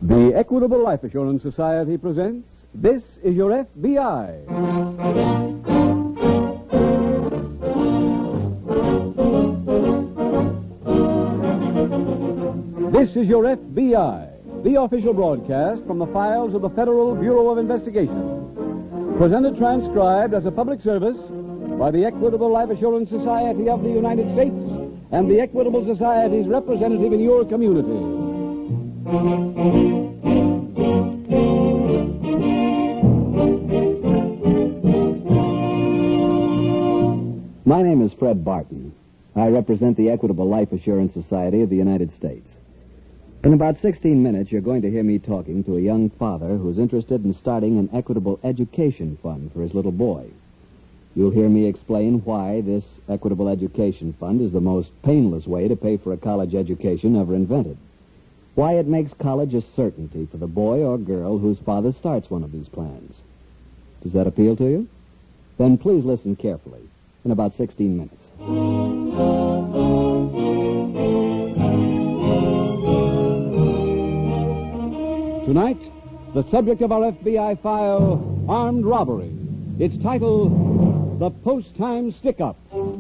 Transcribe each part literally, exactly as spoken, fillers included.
The Equitable Life Assurance Society presents This Is Your F B I. This is Your F B I, the official broadcast from the files of the Federal Bureau of Investigation. Presented transcribed as a public service by the Equitable Life Assurance Society of the United States and the Equitable Society's representative in your community. My name is Fred Barton. I represent the Equitable Life Assurance Society of the United States. In about sixteen minutes, you're going to hear me talking to a young father who's interested in starting an equitable education fund for his little boy. You'll hear me explain why this equitable education fund is the most painless way to pay for a college education ever invented. Why it makes college a certainty for the boy or girl whose father starts one of these plans. Does that appeal to you? Then please listen carefully in about sixteen minutes. Tonight, the subject of our F B I file, armed robbery. Its title, The Post-Time Stick-Up.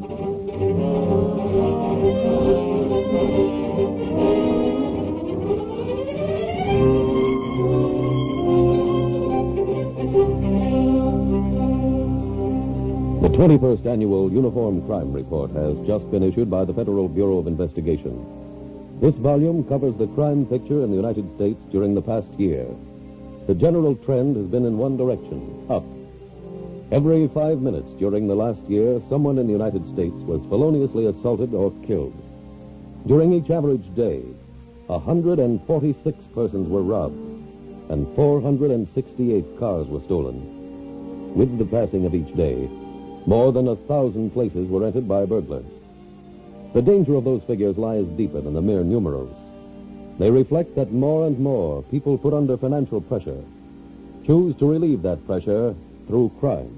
The twenty-first Annual Uniform Crime Report has just been issued by the Federal Bureau of Investigation. This volume covers the crime picture in the United States during the past year. The general trend has been in one direction, up. Every five minutes during the last year, someone in the United States was feloniously assaulted or killed. During each average day, one hundred forty-six persons were robbed, and four hundred sixty-eight cars were stolen. With the passing of each day, more than a thousand places were entered by burglars. The danger of those figures lies deeper than the mere numerals. They reflect that more and more people put under financial pressure choose to relieve that pressure through crime.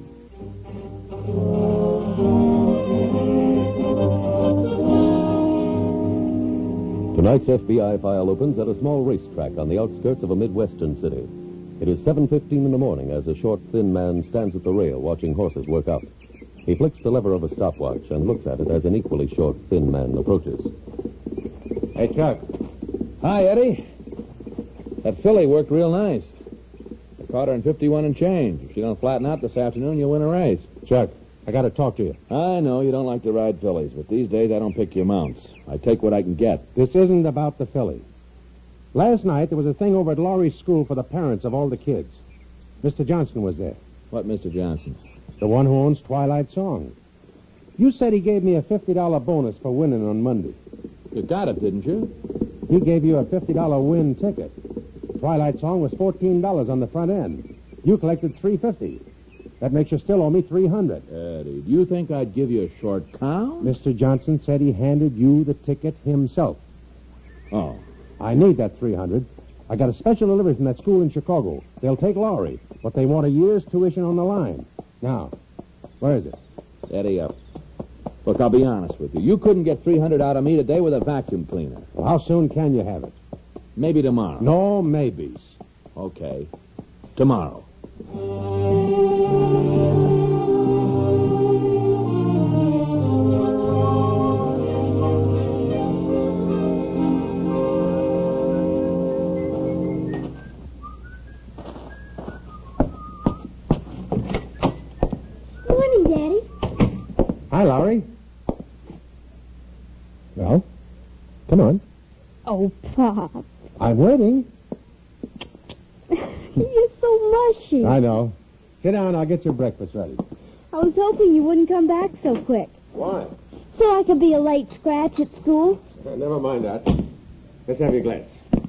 Tonight's F B I file opens at a small racetrack on the outskirts of a Midwestern city. It is seven fifteen in the morning as a short, thin man stands at the rail watching horses work out. He flicks the lever of a stopwatch and looks at it as an equally short, thin man approaches. Hey, Chuck. Hi, Eddie. That filly worked real nice. I caught her in fifty-one and change. If she don't flatten out this afternoon, you'll win a race. Chuck, I got to talk to you. I know you don't like to ride fillies, but these days I don't pick your mounts. I take what I can get. This isn't about the filly. Last night, there was a thing over at Laurie's school for the parents of all the kids. Mister Johnson was there. What, Mister Johnson? The one who owns Twilight Song. You said he gave me a fifty dollar bonus for winning on Monday. You got it, didn't you? He gave you a fifty dollar win ticket. Twilight Song was fourteen dollars on the front end. You collected three hundred fifty dollars. That makes you still owe me three hundred dollars. Eddie, do you think I'd give you a short count? Mister Johnson said he handed you the ticket himself. Oh. I need that three hundred dollars. I got a special delivery from that school in Chicago. They'll take Laurie, but they want a year's tuition on the line. Now, where is it? Eddie, up. Look, I'll be honest with you. You couldn't get three hundred dollars out of me today with a vacuum cleaner. Well, how soon can you have it? Maybe tomorrow. No maybes. Okay. Tomorrow. Morning, Daddy. Hi, Laurie. Well, come on. Oh, Pop. I'm waiting. You're so mushy. I know. Sit down, I'll get your breakfast ready. I was hoping you wouldn't come back so quick. Why? So I could be a late scratch at school. Uh, never mind that. Let's have your glass.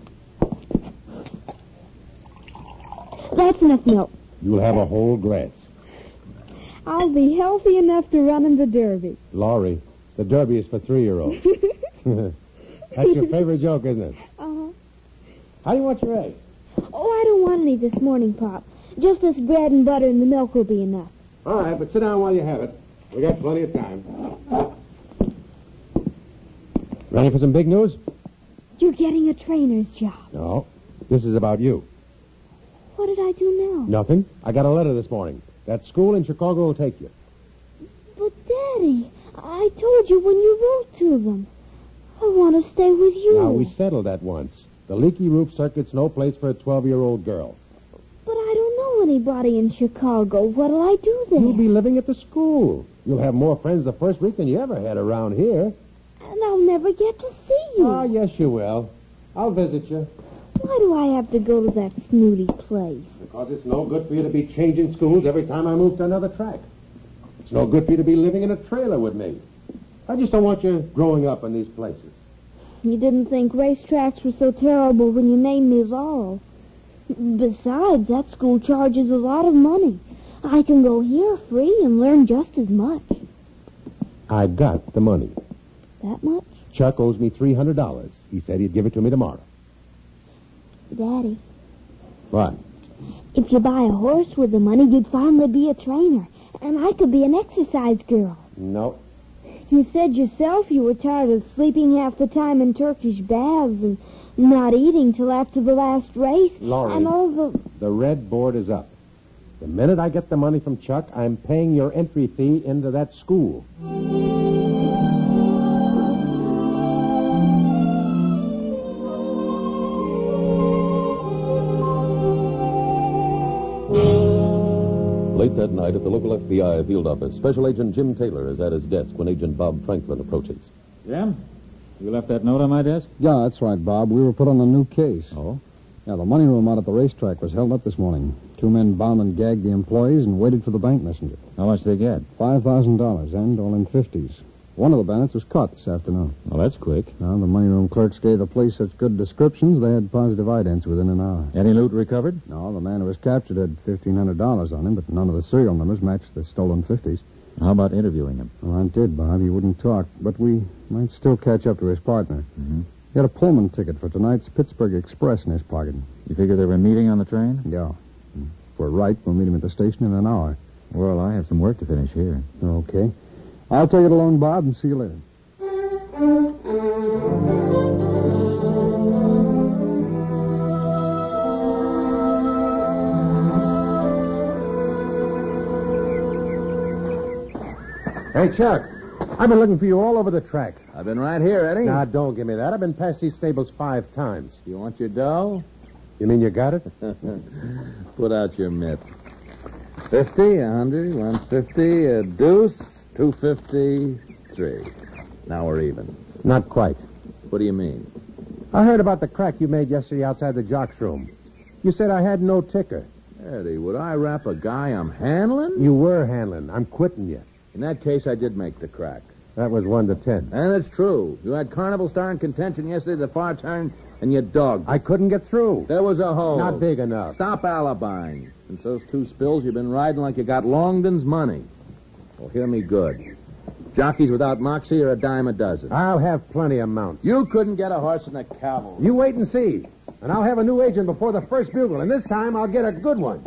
That's enough milk. You'll have a whole glass. I'll be healthy enough to run in the Derby. Laurie, the Derby is for three-year-olds. That's your favorite joke, isn't it? Uh-huh. How do you want your eggs? Oh, I don't want any this morning, Pop. Just this bread and butter and the milk will be enough. All right, but sit down while you have it. We got plenty of time. Ready for some big news? You're getting a trainer's job. No. This is about you. What did I do now? Nothing. I got a letter this morning. That school in Chicago will take you. But, Daddy, I told you when you wrote to them. I want to stay with you. Now, we settled that once. The leaky roof circuit's no place for a twelve-year-old girl. But I don't know anybody in Chicago. What'll I do there? You'll be living at the school. You'll have more friends the first week than you ever had around here. And I'll never get to see you. Oh, yes, you will. I'll visit you. Why do I have to go to that snooty place? Because it's no good for you to be changing schools every time I move to another track. It's no good for you to be living in a trailer with me. I just don't want you growing up in these places. You didn't think racetracks were so terrible when you named me at all. Besides, that school charges a lot of money. I can go here free and learn just as much. I got the money. That much? Chuck owes me three hundred dollars. He said he'd give it to me tomorrow. Daddy. What? If you buy a horse with the money, you'd finally be a trainer. And I could be an exercise girl. No. You said yourself you were tired of sleeping half the time in Turkish baths and not eating till after the last race. Laurie, and all the... the red board is up. The minute I get the money from Chuck, I'm paying your entry fee into that school. Late that night at the local F B I field office, Special Agent Jim Taylor is at his desk when Agent Bob Franklin approaches. Jim, you left that note on my desk? Yeah, that's right, Bob. We were put on a new case. Oh? Yeah, the money room out at the racetrack was held up this morning. Two men bound and gagged the employees and waited for the bank messenger. How much did they get? Five thousand dollars, and all in fifties. One of the bandits was caught this afternoon. Well, that's quick. Now, the money room clerks gave the police such good descriptions, they had positive idents within an hour. Any loot recovered? No, the man who was captured had fifteen hundred dollars on him, but none of the serial numbers matched the stolen fifties. How about interviewing him? Well, I did, Bob. He wouldn't talk, but we might still catch up to his partner. Mm-hmm. He had a Pullman ticket for tonight's Pittsburgh Express in his pocket. You figure they were meeting on the train? Yeah. If we're right, we'll meet him at the station in an hour. Well, I have some work to finish here. Okay. I'll take it along, Bob, and see you later. Hey, Chuck, I've been looking for you all over the track. I've been right here, Eddie. Now, don't give me that. I've been past these stables five times. You want your dough? You mean you got it? Put out your mitts. Fifty, a hundred, one fifty, a deuce, two fifty, three. Now we're even. Not quite. What do you mean? I heard about the crack you made yesterday outside the jock's room. You said I had no ticker. Eddie, would I rap a guy I'm handling? You were handling. I'm quitting you. In that case, I did make the crack. That was one to ten. And it's true. You had Carnival Star in contention yesterday, the far turn, and you dogged. I couldn't get through. There was a hole. Not big enough. Stop alibiing. Since those two spills, you've been riding like you got Longdon's money. Well, hear me good. Jockeys without moxie are a dime a dozen. I'll have plenty of mounts. You couldn't get a horse in the cavalry. You wait and see. And I'll have a new agent before the first bugle, and this time I'll get a good one.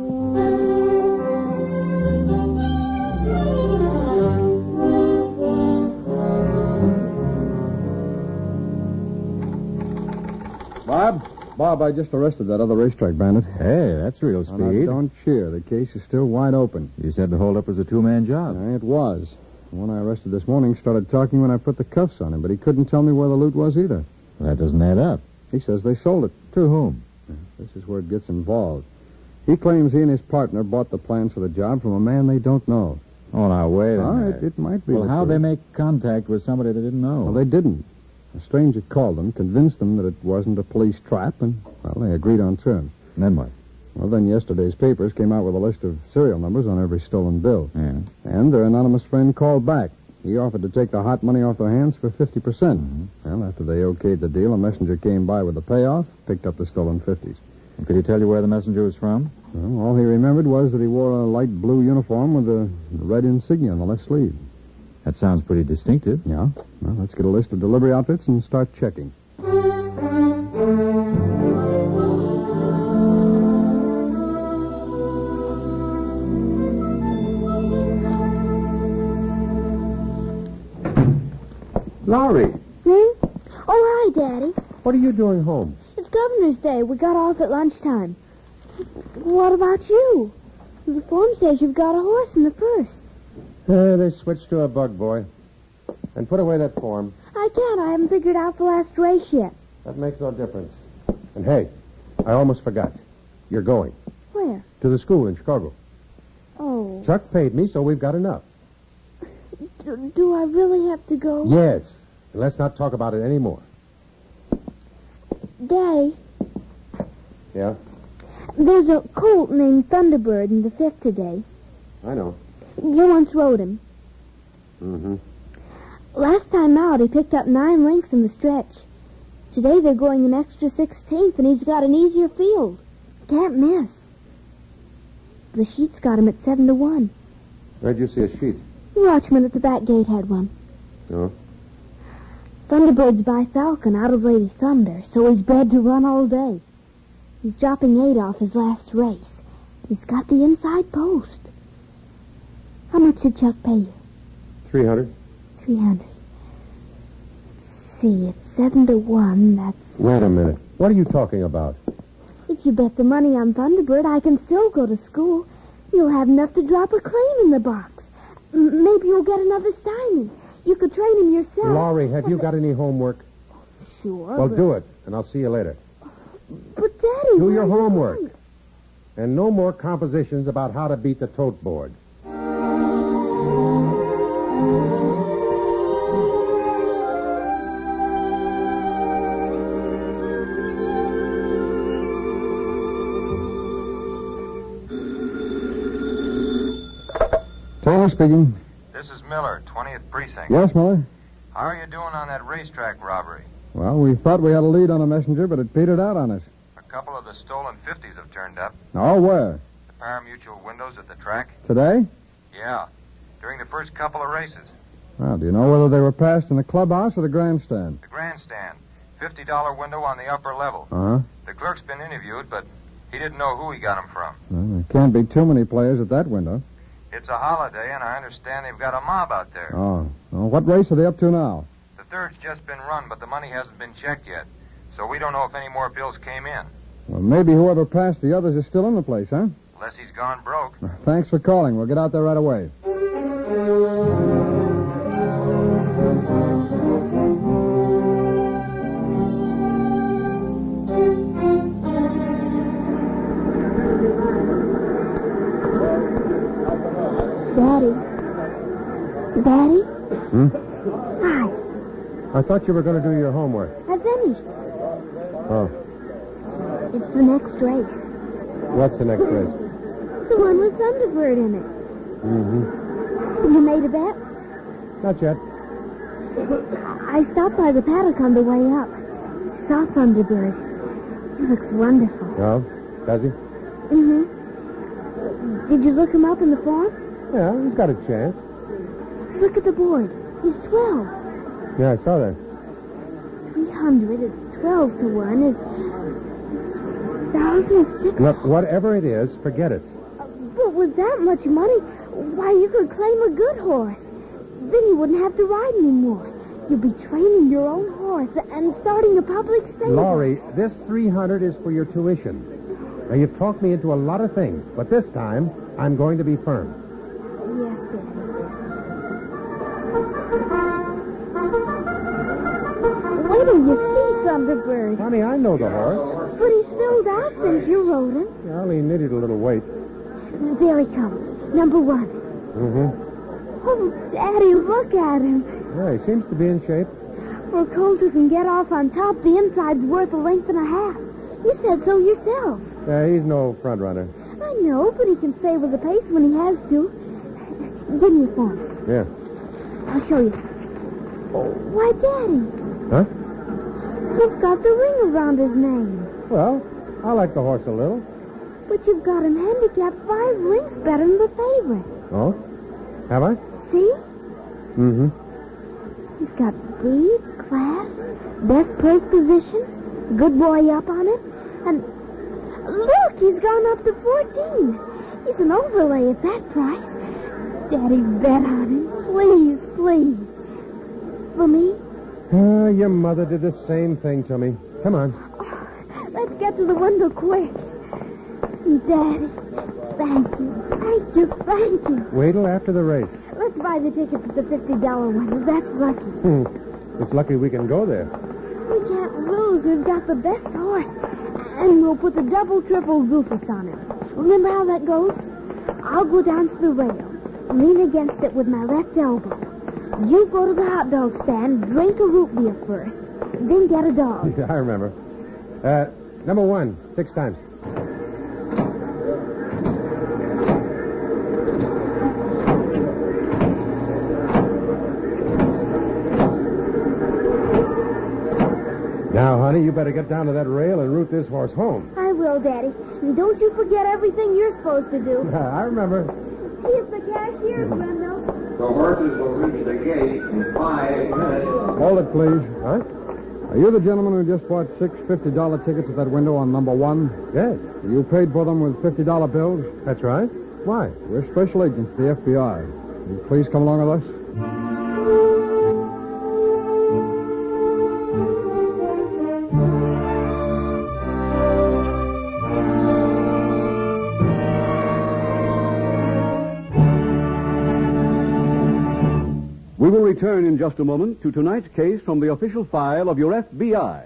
Bob? Bob, I just arrested that other racetrack bandit. Hey, that's real Now, now, speed. don't cheer. The case is still wide open. You said the holdup was a two-man job. Uh, it was. The one I arrested this morning started talking when I put the cuffs on him, but he couldn't tell me where the loot was either. Well, that doesn't add up. He says they sold it. To whom? This is where it gets involved. He claims he and his partner bought the plans for the job from a man they don't know. Oh, now, wait a All minute. right, it might be. Well, the how'd truth. they make contact with somebody they didn't know? Well, they didn't. A stranger called them, convinced them that it wasn't a police trap, and, well, they agreed on terms. And then what? Well, then yesterday's papers came out with a list of serial numbers on every stolen bill. Yeah. And their anonymous friend called back. He offered to take the hot money off their hands for fifty percent. Mm-hmm. Well, after they okayed the deal, a messenger came by with the payoff, picked up the stolen fifties. Could he tell you where the messenger was from? Well, all he remembered was that he wore a light blue uniform with a red insignia on the left sleeve. That sounds pretty distinctive. Yeah? Well, let's get a list of delivery outfits and start checking. Laurie, Hmm? Oh, hi, Daddy. what are you doing home? It's Governor's Day. We got off at lunchtime. What about you? The form says you've got a horse in the first. Uh, they switched to a bug boy. And put away that form. I can't. I haven't figured out the last race yet. That makes no difference. And hey, I almost forgot. You're going. Where? To the school in Chicago. Oh. Chuck paid me, so we've got enough. Do, do I really have to go? Yes. And let's not talk about it anymore. Daddy, Yeah? there's a colt named Thunderbird in the fifth today. I know. You once rode him. Mm-hmm. Last time out, he picked up nine lengths in the stretch. Today they're going an extra sixteenth, and he's got an easier field. Can't miss. The sheet's got him at seven to one. Where'd you see a sheet? The watchman at the back gate had one. No. Thunderbird's by Falcon out of Lady Thunder, so he's bred to run all day. He's dropping eight off his last race. He's got the inside post. How much did Chuck pay you? Three hundred. Three hundred. Let's see, it's seven to one. That's... Wait a minute. What are you talking about? If you bet the money on Thunderbird, I can still go to school. You'll have enough to drop a claim in the box. M- maybe you'll get another Steiny. You could train him yourself. Laurie, have you got any homework? Sure. Well, but... do it, and I'll see you later. But, Daddy... Do your why- homework. And no more compositions about how to beat the tote board. Taylor speaking. This is Miller, twentieth Precinct. Yes, Miller? How are you doing on that racetrack robbery? Well, we thought we had a lead on a messenger, but it petered out on us. A couple of the stolen fifties have turned up. Oh, where? The pari-mutuel windows at the track? Today? Yeah, during the first couple of races. Well, do you know whether they were passed in the clubhouse or the grandstand? The grandstand, fifty dollar window on the upper level. Uh-huh. The clerk's been interviewed, but he didn't know who he got them from. Well, there can't be too many players at that window. It's a holiday, and I understand they've got a mob out there. Oh. Well, what race are they up to now? The third's just been run, but the money hasn't been checked yet. So we don't know if any more bills came in. Well, maybe whoever passed the others is still in the place, huh? Unless he's gone broke. Thanks for calling. We'll get out there right away. Daddy. Daddy? Hmm? Hi. I thought you were going to do your homework. I finished. Oh. It's the next race. What's the next race? The one with Thunderbird in it. Mm-hmm. You made a bet? Not yet. I stopped by the paddock on the way up. Saw Thunderbird. He looks wonderful. Oh? Does he? Mm-hmm. Did you look him up in the form? Yeah, he's got a chance. Look at the board. He's twelve. Yeah, I saw that. Three hundred at twelve to one is thousand six. Look, whatever it is, forget it. But with that much money, why, you could claim a good horse. Then you wouldn't have to ride anymore. You'd be training your own horse and starting a public stable. Laurie, this three hundred is for your tuition. Now, you've talked me into a lot of things, but this time, I'm going to be firm. Yes, Daddy. Wait till you see Thunderbird. Honey, I know the horse. But he's filled out since you rode him. Well, he needed a little weight. There he comes. Number one. Mm-hmm. Oh, Daddy, look at him. Yeah, he seems to be in shape. For a colt who can get off on top, the inside's worth a length and a half. You said so yourself. Yeah, he's no front runner. I know, but he can stay with the pace when he has to. Give me your phone. Yeah. I'll show you. Oh, why, Daddy? Huh? You've got the ring around his name. Well, I like the horse a little. But you've got him handicapped five lengths better than the favorite. Oh? Have I? See? Mm-hmm. He's got breed, class, best purse position, good boy up on him, and look, he's gone up to fourteen. He's an overlay at that price. Daddy, bet on him, please, please. For me? Uh, your mother did the same thing to me. Come on. to the window quick. Daddy, thank you. Thank you, thank you. Wait till after the race. Let's buy the tickets at the fifty dollar window. That's lucky. Hmm. It's lucky we can go there. We can't lose. We've got the best horse. And we'll put the double, triple Rufus on him. Remember how that goes? I'll go down to the rail, lean against it with my left elbow. You go to the hot dog stand, drink a root beer first, then get a dog. I remember. Uh, number one, six times. Now, honey, you better get down to that rail and root this horse home. I will, Daddy. And don't you forget everything you're supposed to do. I remember. See if the cashier's window. The horses will reach the gate in five minutes. Hold it, please. Huh? Are you the gentleman who just bought six fifty dollar tickets at that window on number one? Yes. You paid for them with fifty dollar bills? That's right. Why? We're special agents, the F B I. Will you please come along with us? We will return in just a moment to tonight's case from the official file of your F B I.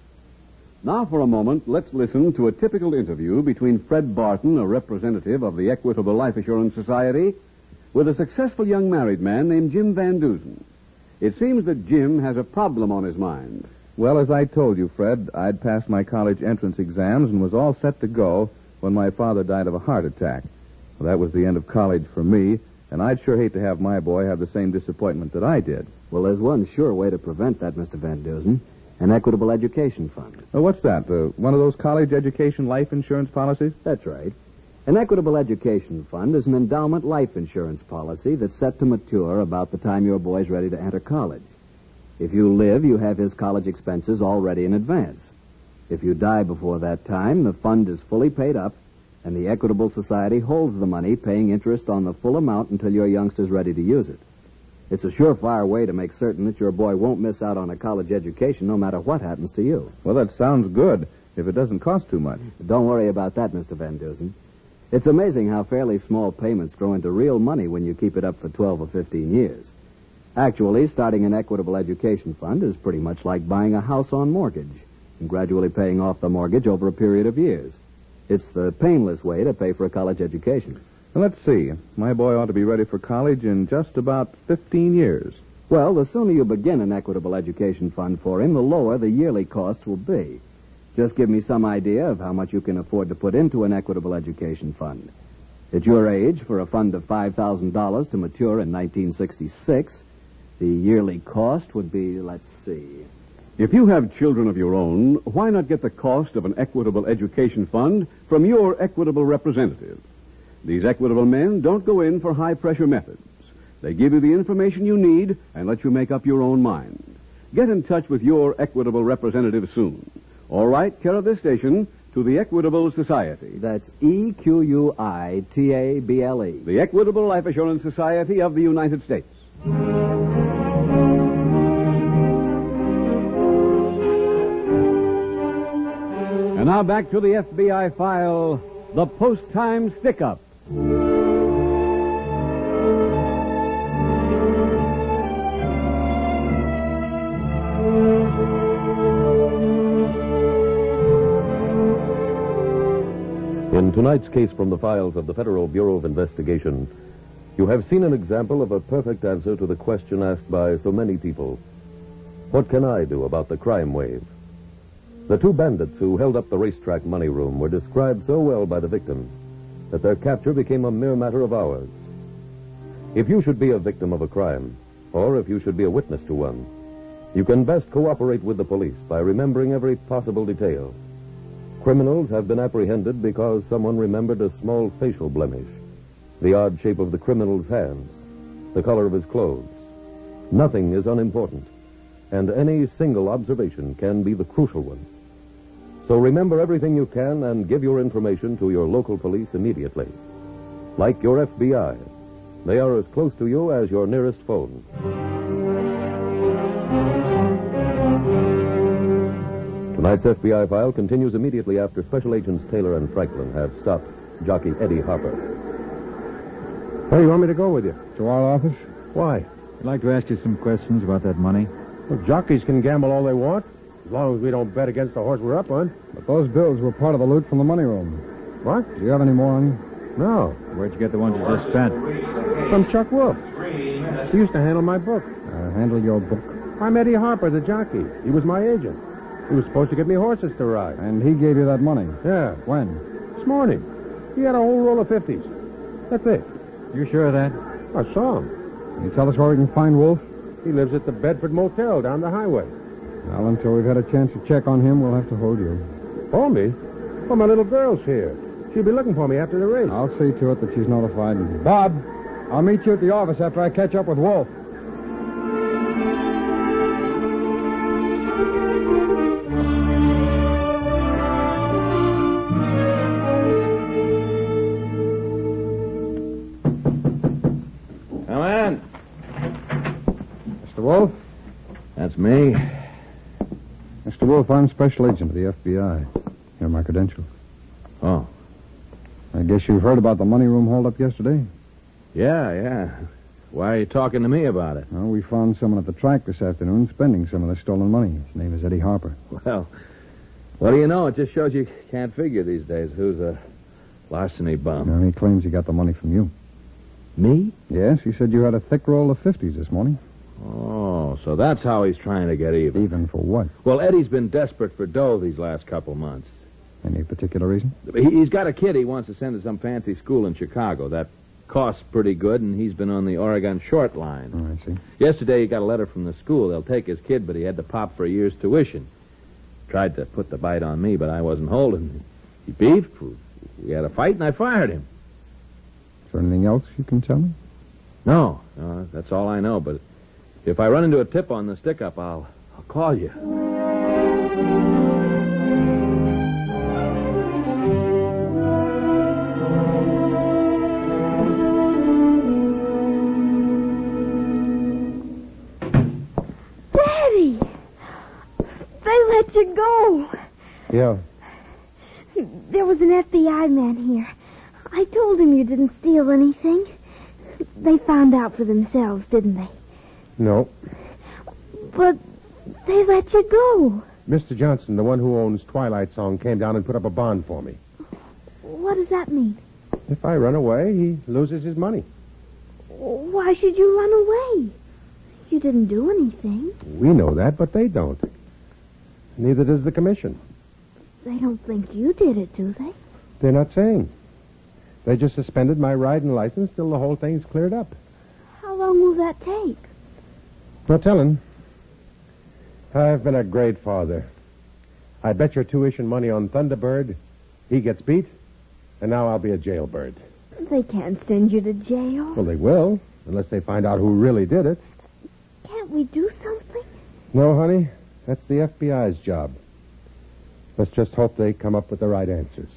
Now, for a moment, let's listen to a typical interview between Fred Barton, a representative of the Equitable Life Assurance Society, with a successful young married man named Jim Van Dusen. It seems that Jim has a problem on his mind. Well, as I told you, Fred, I'd passed my college entrance exams and was all set to go when my father died of a heart attack. Well, that was the end of college for me, and I'd sure hate to have my boy have the same disappointment that I did. Well, there's one sure way to prevent that, Mister Van Dusen. An Equitable Education Fund. Well, what's that? Uh, one of those college education life insurance policies? That's right. An Equitable Education Fund is an endowment life insurance policy that's set to mature about the time your boy's ready to enter college. If you live, you have his college expenses already in advance. If you die before that time, the fund is fully paid up, and the Equitable Society holds the money, paying interest on the full amount until your youngster's ready to use it. It's a surefire way to make certain that your boy won't miss out on a college education no matter what happens to you. Well, that sounds good, if it doesn't cost too much. Don't worry about that, Mister Van Dusen. It's amazing how fairly small payments grow into real money when you keep it up for twelve or fifteen years. Actually, starting an Equitable Education Fund is pretty much like buying a house on mortgage and gradually paying off the mortgage over a period of years. It's the painless way to pay for a college education. Well, let's see. My boy ought to be ready for college in just about fifteen years. Well, the sooner you begin an Equitable Education Fund for him, the lower the yearly costs will be. Just give me some idea of how much you can afford to put into an Equitable Education Fund. At your age, for a fund of five thousand dollars to mature in nineteen sixty-six, the yearly cost would be, let's see... If you have children of your own, why not get the cost of an Equitable Education Fund from your Equitable representative? These Equitable men don't go in for high-pressure methods. They give you the information you need and let you make up your own mind. Get in touch with your Equitable representative soon. Or write care of this station to the Equitable Society. That's E Q U I T A B L E. The Equitable Life Assurance Society of the United States. And now back to the F B I file, the Post-Time Stick-Up. In tonight's case from the files of the Federal Bureau of Investigation, you have seen an example of a perfect answer to the question asked by so many people. What can I do about the crime wave? The two bandits who held up the racetrack money room were described so well by the victims that their capture became a mere matter of hours. If you should be a victim of a crime, or if you should be a witness to one, you can best cooperate with the police by remembering every possible detail. Criminals have been apprehended because someone remembered a small facial blemish, the odd shape of the criminal's hands, the color of his clothes. Nothing is unimportant, and any single observation can be the crucial one. So remember everything you can and give your information to your local police immediately. Like your F B I, they are as close to you as your nearest phone. Tonight's F B I file continues immediately after Special Agents Taylor and Franklin have stopped jockey Eddie Harper. Where do you want me to go with you? To our office? Why? I'd like to ask you some questions about that money. Well, jockeys can gamble all they want, as long as we don't bet against the horse we're up on. But those bills were part of the loot from the money room. What? Do you have any more on you? No. Where'd you get the ones you just spent? From Chuck Wolf. He used to handle my book. Uh, handle your book. I'm Eddie Harper, the jockey. He was my agent. He was supposed to get me horses to ride. And he gave you that money? Yeah. When? This morning. He had a whole roll of fifties. That's it. You sure of that? I saw him. Can you tell us where we can find Wolf? He lives at the Bedford Motel down the highway. Well, until we've had a chance to check on him, we'll have to hold you. Hold me? Well, my little girl's here. She'll be looking for me after the race. I'll see to it that she's notified. Bob, I'll meet you at the office after I catch up with Wolf. Come in. Mister Wolf? That's me. Mister Wolf, I'm Special Agent of the F B I. Here are my credentials. Oh. I guess you've heard about the money room holdup yesterday? Yeah, yeah. Why are you talking to me about it? Well, we found someone at the track this afternoon spending some of the stolen money. His name is Eddie Harper. Well, what do you know? It just shows you can't figure these days who's a larceny bum. Now, he claims he got the money from you. Me? Yes, he said you had a thick roll of fifties this morning. Oh, so that's how he's trying to get even. Even for what? Well, Eddie's been desperate for dough these last couple months. Any particular reason? He- He's got a kid he wants to send to some fancy school in Chicago. That costs pretty good, and he's been on the Oregon short line. Oh, I see. Yesterday he got a letter from the school. They'll take his kid, but he had to pop for a year's tuition. Tried to put the bite on me, but I wasn't holding. He beefed. We had a fight, and I fired him. Is there anything else you can tell me? No, no, that's all I know. But if I run into a tip on the stick-up, I'll, I'll call you. Daddy! They let you go. Yeah. There was an F B I man here. I told him you didn't steal anything. They found out for themselves, didn't they? No. But they let you go. Mister Johnson, the one who owns Twilight Song, came down and put up a bond for me. What does that mean? If I run away, he loses his money. Why should you run away? You didn't do anything. We know that, but they don't. Neither does the commission. They don't think you did it, do they? They're not saying. They just suspended my riding license till the whole thing's cleared up. How long will that take? No telling. I've been a great father. I bet your tuition money on Thunderbird. He gets beat, and now I'll be a jailbird. They can't send you to jail. Well, they will, unless they find out who really did it. Can't we do something? No, honey, that's the F B I's job. Let's just hope they come up with the right answers.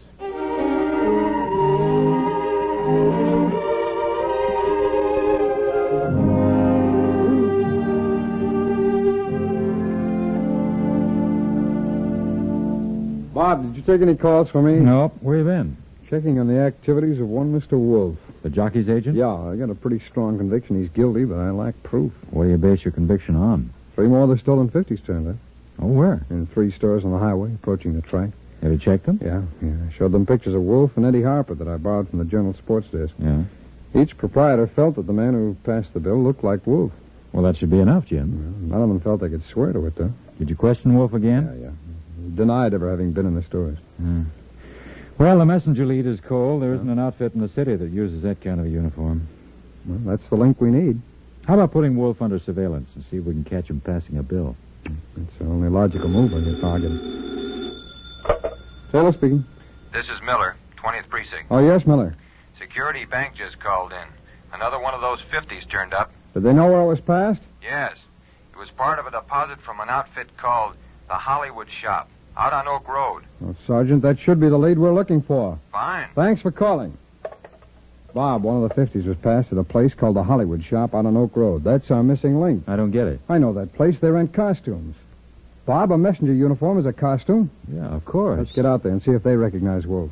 Bob, did you take any calls for me? Nope. Where you been? Checking on the activities of one Mister Wolf. The jockey's agent? Yeah, I got a pretty strong conviction he's guilty, but I lack proof. What do you base your conviction on? Three more of the stolen fifties turned up. Oh, where? In three stores on the highway, approaching the track. Have you checked them? Yeah, yeah. I showed them pictures of Wolf and Eddie Harper that I borrowed from the Journal Sports Desk. Yeah. Each proprietor felt that the man who passed the bill looked like Wolf. Well, that should be enough, Jim. Well, none of them felt they could swear to it, though. Did you question Wolf again? Yeah, yeah. He denied ever having been in the stores. Yeah. Well, the messenger lead is cold. There isn't an outfit in the city that uses that kind of a uniform. Well, that's the link we need. How about putting Wolf under surveillance and see if we can catch him passing a bill? It's the only logical move on your target. Taylor speaking. This is Miller, twentieth Precinct. Oh, yes, Miller. Security Bank just called in. Another one of those fifties turned up. Did they know where it was passed? Yes. It was part of a deposit from an outfit called the Hollywood Shop, out on Oak Road. Well, Sergeant, that should be the lead we're looking for. Fine. Thanks for calling. Bob, one of the fifties was passed at a place called the Hollywood Shop out on Oak Road. That's our missing link. I don't get it. I know that place. They rent costumes. Bob, a messenger uniform is a costume. Yeah, of course. Let's get out there and see if they recognize Wolf.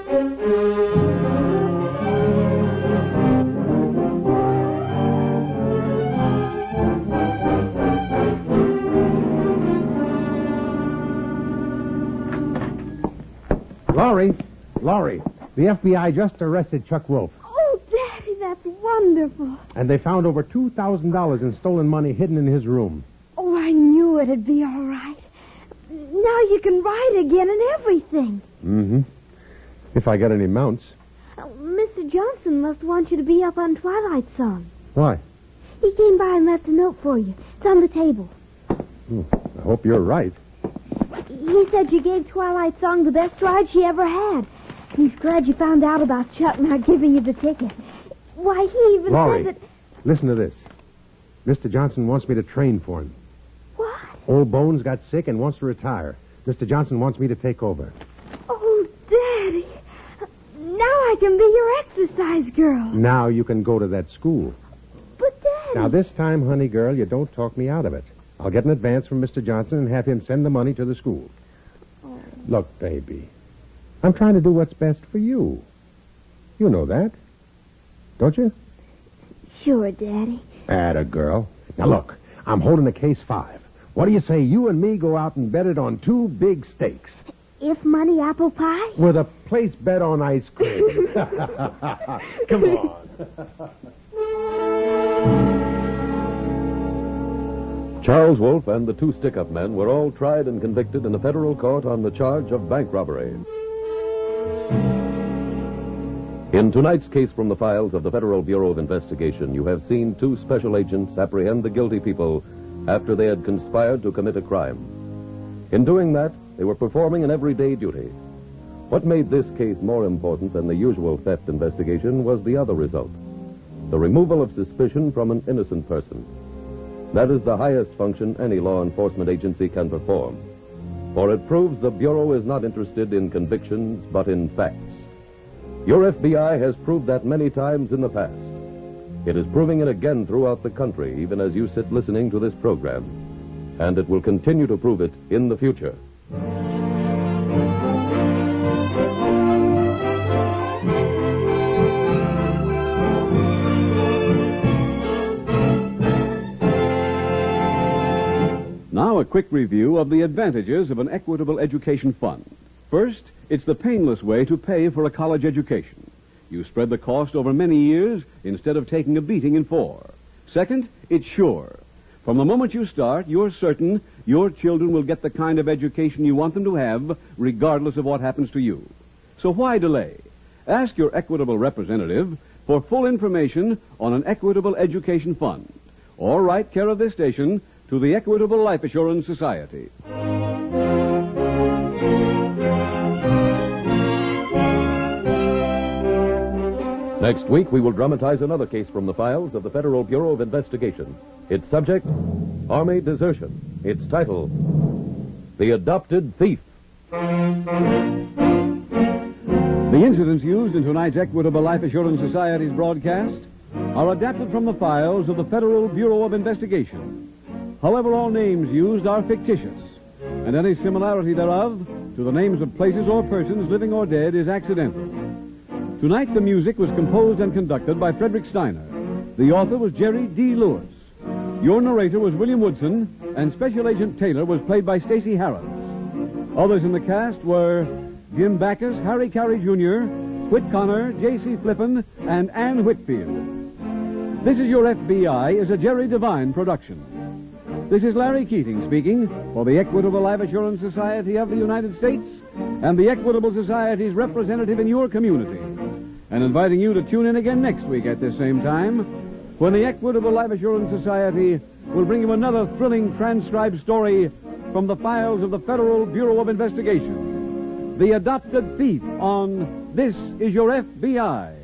Laurie, Laurie, the F B I just arrested Chuck Wolf. Oh, Daddy, that's wonderful. And they found over two thousand dollars in stolen money hidden in his room. Oh, I knew it'd be all right. Now you can ride again and everything. Mm-hmm. If I get any mounts. Uh, Mister Johnson must want you to be up on Twilight Song. Why? He came by and left a note for you. It's on the table. Hmm. I hope you're right. He said you gave Twilight Song the best ride she ever had. He's glad you found out about Chuck not giving you the ticket. Why, he even Laurie, said that... listen to this. Mister Johnson wants me to train for him. What? Old Bones got sick and wants to retire. Mister Johnson wants me to take over. Oh, Daddy. Now I can be your exercise girl. Now you can go to that school. But, Daddy... Now, this time, honey girl, you don't talk me out of it. I'll get an advance from Mister Johnson and have him send the money to the school. Oh. Look, baby, I'm trying to do what's best for you. You know that, don't you? Sure, Daddy. Atta girl. Now, look, I'm holding a case five. What do you say you and me go out and bet it on two big stakes? If money, apple pie? With a place bet on ice cream. Come on. Charles Wolf and the two stick-up men were all tried and convicted in a federal court on the charge of bank robbery. In tonight's case from the files of the Federal Bureau of Investigation, you have seen two special agents apprehend the guilty people after they had conspired to commit a crime. In doing that, they were performing an everyday duty. What made this case more important than the usual theft investigation was the other result: the removal of suspicion from an innocent person. That is the highest function any law enforcement agency can perform, for it proves the Bureau is not interested in convictions, but in facts. Your F B I has proved that many times in the past. It is proving it again throughout the country, even as you sit listening to this program. And it will continue to prove it in the future. Now, a quick review of the advantages of an equitable education fund. First, it's the painless way to pay for a college education. You spread the cost over many years instead of taking a beating in four. Second, it's sure. From the moment you start, you're certain your children will get the kind of education you want them to have, regardless of what happens to you. So why delay? Ask your Equitable representative for full information on an Equitable Education Fund, or write care of this station to the Equitable Life Assurance Society. Next week, we will dramatize another case from the files of the Federal Bureau of Investigation. Its subject, Army desertion. Its title, The Adopted Thief. The incidents used in tonight's Equitable Life Assurance Society's broadcast are adapted from the files of the Federal Bureau of Investigation. However, all names used are fictitious, and any similarity thereof to the names of places or persons, living or dead, is accidental. Tonight, the music was composed and conducted by Frederick Steiner. The author was Jerry D. Lewis. Your narrator was William Woodson, and Special Agent Taylor was played by Stacey Harris. Others in the cast were Jim Backus, Harry Carey Junior, Whit Connor, J C Flippen, and Ann Whitfield. This Is Your F B I is a Jerry Devine production. This is Larry Keating speaking for the Equitable Life Assurance Society of the United States and the Equitable Society's representative in your community, and inviting you to tune in again next week at this same time when the Equitable Life Assurance Society will bring you another thrilling transcribed story from the files of the Federal Bureau of Investigation. The Adopted Thief on This Is Your F B I.